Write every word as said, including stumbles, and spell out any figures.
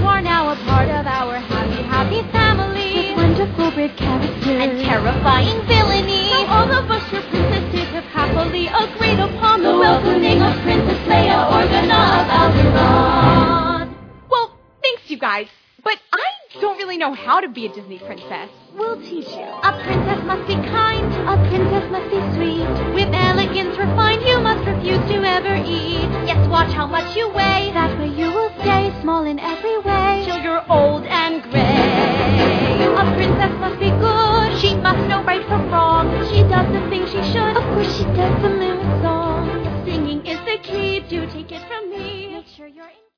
are now a part of our happy, happy family. With wonderful brave characters and terrifying villainy. So all of us, your princesses, have happily agreed upon the welcoming of Princess Leia, Organa of Alderaan. Well, thanks, you guys. But I don't really know how to be a Disney princess. We'll teach you. A princess must be kind. A princess must be sweet. With elegance refined, you must refuse to ever eat. Yes, watch how much you weigh. That way you will stay small in every way. Till you're old and gray. A princess must be good. She must know right from wrong. She does the things she should. Of course she does the moon song. Singing is the key. Do take it from me. Make sure you're in